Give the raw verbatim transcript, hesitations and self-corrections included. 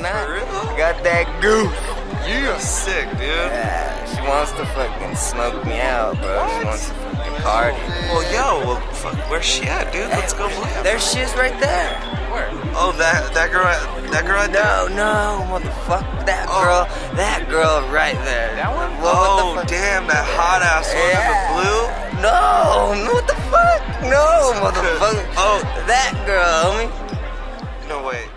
not? For real? Got that goose. You're sick, dude. Yeah, she wants to fucking smoke me out, bro. She wants to fucking party. Well, yo, well, fuck, where's she at, dude? Let's go look. There she is right there. Where? Oh, that that girl, that girl right there? No, no, motherfucker. That Oh. girl, that girl right there. That one? What, what Oh, the fuck? damn, that hot ass one in the blue? No, what the fuck? No, motherfucker. Oh. That girl, homie. No, wait.